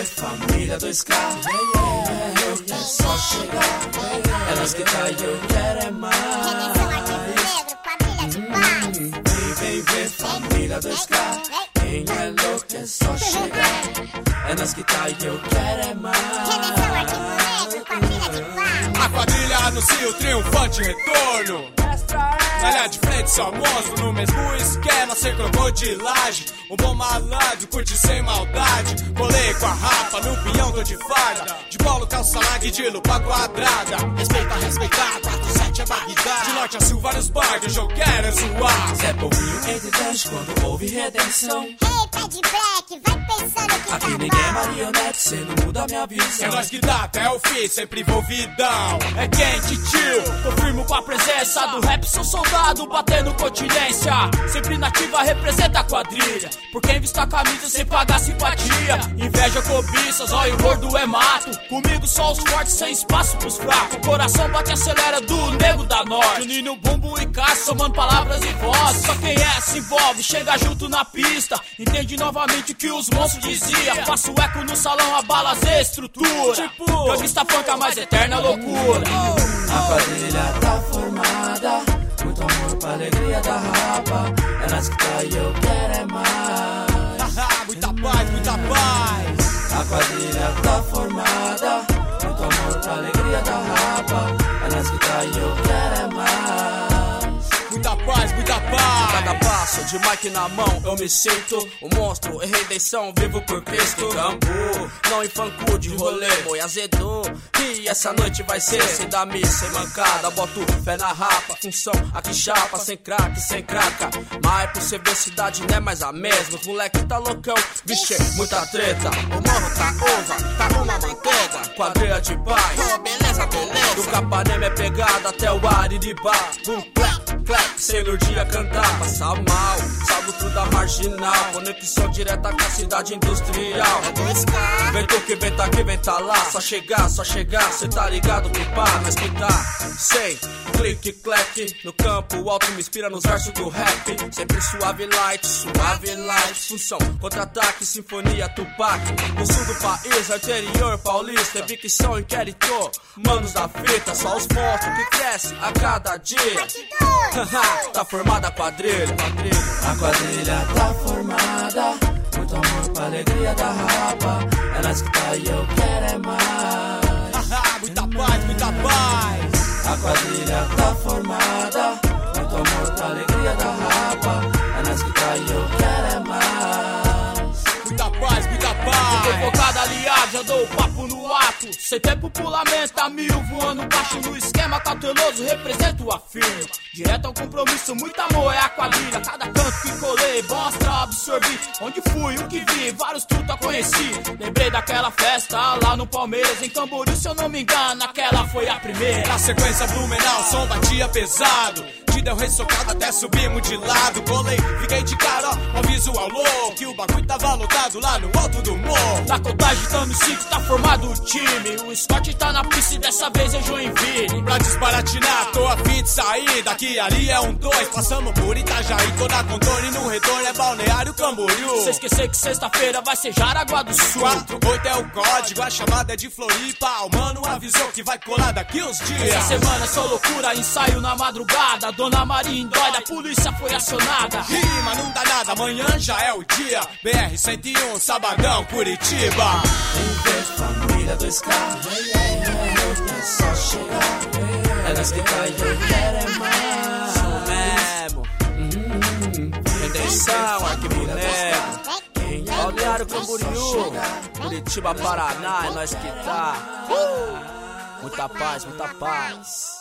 família 2K. É só chegar. É nós que tá e eu quero é mais. Vem ver família 2K. Quem é louco é só chegar. É nós que tá e eu quero é mais. A quadrilha anuncia o triunfante retorno. Na linha de frente só monstro, no mesmo esquema, sem crocodilagem. Um bom malandro, curte sem maldade. Colei com a rapa, no pinhão tô de farda. De polo, calça larga e de lupa quadrada. Respeita, respeitar, 4-7 é barrigada. De norte a sul, vários barcos, eu quero é zoar. Zé Povinho entre dente quando houve redenção. Hey, pé de black, vai pensando que aqui ninguém é marionete, cê não muda minha visão. É nós que dá até o fim, sempre envolvidão. É quente, tio, confirmo com a presença do rap, sou soldado, batendo continência. Sempre nativa, representa a quadrilha. Por quem vista a camisa sem pagar simpatia. Inveja, cobiça, zóio gordo é mato. Comigo só os fortes, sem espaço pros fracos. O coração bate e acelera do nego da norte. Juninho, bumbo e Cássio, somando palavras e vozes. Só quem é se envolve, chega junto na pista. Entende novamente o que os monstros diziam. Faço eco no salão, abala as estruturas. Tipo, gangsta funk, a mais eterna loucura. A quadrilha tá formada. Muito amor pra alegria da rapa. É nós que tá e eu quero é mais. Muita paz, muita paz. A quadrilha tá formada. Muito amor pra alegria da rapa. É nós que tá e eu quero é mais. Muita paz, muita paz. Cada passo de mic na mão eu me sinto um monstro em redenção, vivo por Cristo. Campo, não em fancu de rolê, boi azedou. E essa noite vai ser sem dar missa, sem mancada. Boto fé na rapa, função aqui chapa. Sem craque, sem craca. Mas por você ver cidade não é mais a mesma. Os moleque tá loucão, vixe, muita treta. O morro tá ova, tá uma manteiga. Quadrilha de paz, oh, beleza, beleza. Do Capanema é pegada até o Ariribá. Boom, clap, clap, sem iludia cantar. Passa mal, salvo tudo da marginal. Conexão direta com a cidade industrial. Vem tu que vem tá aqui, vem tá lá. Só chegar, cê tá ligado que pá, mas que tá sem clique, clack. No campo, o alto me inspira nos versos do rap. Sempre suave light. Função, contra-ataque, sinfonia, Tupac. No sul do país, interior paulista. Evicção, inquérito, manos da fita. Só os monstros que crescem a cada dia. Tá formada a quadrilha. A quadrilha tá formada. Muito amor pra alegria da rapa. É nós que tá e eu quero é mais. Muita paz, muita paz. A quadrilha tá formada. Muito amor pra alegria da rapa. É nós que tá e eu quero é mais. Muita paz, muita paz. Convocado aliado, já dou o papo no ato. Sem tempo pulamento a mil, voando baixo no esquema cauteloso, represento a firma. Direto ao compromisso, muito amor é a quadrilha. Cada canto que colei, bom astral absorvi. Onde fui, o que vi, vários truta conheci. Lembrei daquela festa lá no Palmeiras, em Camboriú, se eu não me engano, aquela foi a primeira. Na sequência Blumenau, som batia pesado. Te deu ressocado até subimos de lado. Colei, fiquei de cara, ó, visual louco. Que o bagulho tava lotado lá no alto do morro. Na contagem tamo 5, tá formado o time. O Scott tá na pista e dessa vez é Joinville. Pra desbaratinar, tô a fim de sair. Daqui ali é 1-2, passamos por Itajaí. Tô na contorno e no retorno é Balneário Camboriú. Cê esquecer que sexta-feira vai ser Jaraguá do Sul. 48 é o código, a chamada é de Floripa. O mano avisou que vai colar daqui uns dias. Essa semana é só loucura, ensaio na madrugada. Dona Maria endoida, a polícia foi acionada. Rima, não dá nada, amanhã já é o dia. BR-101, sabadão, Curitiba. Vem ver família 2K. É só chegar. É nós que tá e eu quero é mais. Isso mesmo. Redenção, Arquivo Negro. Balneário Camboriú. Curitiba, Paraná, é nós que tá. Muita paz, muita paz.